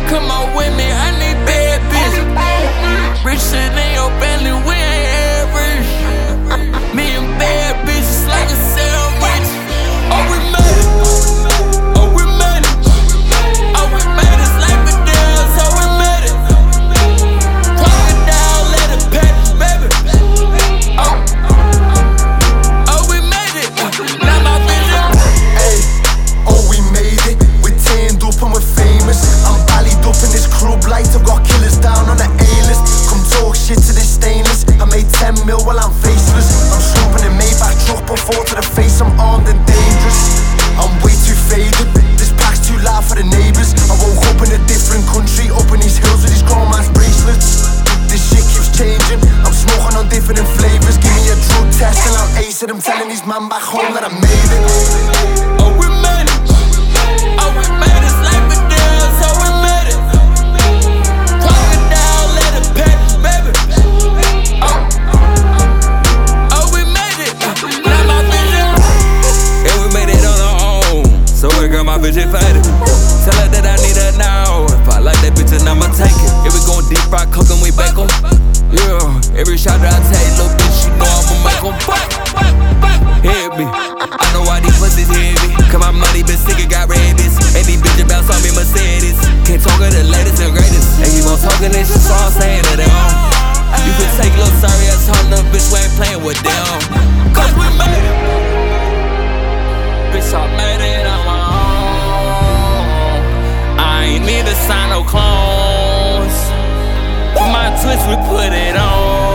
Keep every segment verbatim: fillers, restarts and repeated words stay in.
Come on with me, I need bad bitch. Rich shit in your family, we ain't average. Me and bad bitches like a sandwich. Oh, we made it. Oh, we made it. Oh, we made it. Like a dance, so we made it. Crocodile, let it pet, baby. Oh, oh, we made it. Now my vision. Hey, oh, we made it. We're tanned up and we're famous. I'm ballied up in this club light. I've got killers down on the A-list. Come talk shit to this stainless. I made ten mil while I'm faceless. I'm slumping in Maybach truck before to the face. I'm armed and dangerous. I'm way too faded. This pack's too loud for the neighbours. I woke up in a different country, up in these hills with these grown man's bracelets. This shit keeps changing. I'm smoking on different flavours. Give me a drug test and I'll ace it. I'm telling these man back home that I made it. Oh, we made it. Oh, we made it. Like a dance, so we made it. Crocodile, let it pet, baby. Oh, oh, we made it. Now my vision. And we made it on our own. So I got my vision faded. Tell her that I need her now. If I like that bitch, then I'ma take it. If we gon' deep fry, cook 'em, we bake 'em. Yeah, every shot that I take, little bitch, you know I'ma make 'em. Hit me. I know why these pussies hit me. Cause my money been sick, it got rabies. And these bitches bounce on me Mercedes. Can't talk of the latest and greatest. And keep on talking this shit, so I'm saying that they on. You can take little sorry ass home, little bitch, we ain't playing with them. Cause we made it. Bitch, I made it on my own. I ain't need to sign no clones. My twist, we put it on.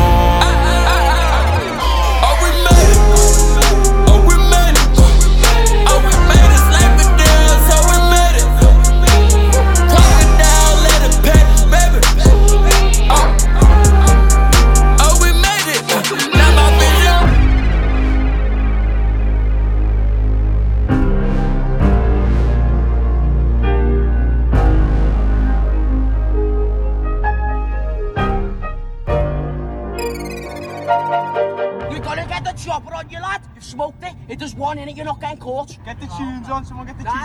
Oh, we made it. Oh, we made it. Oh, we made it. Like a dance, so we made it. Crocodile, let it pet, baby. Oh, oh, we made it. Now my vision. You gotta get the chopper on you, lad. You've smoked it. It does one in it. You're not getting caught. Get the tunes on, someone get the tunes.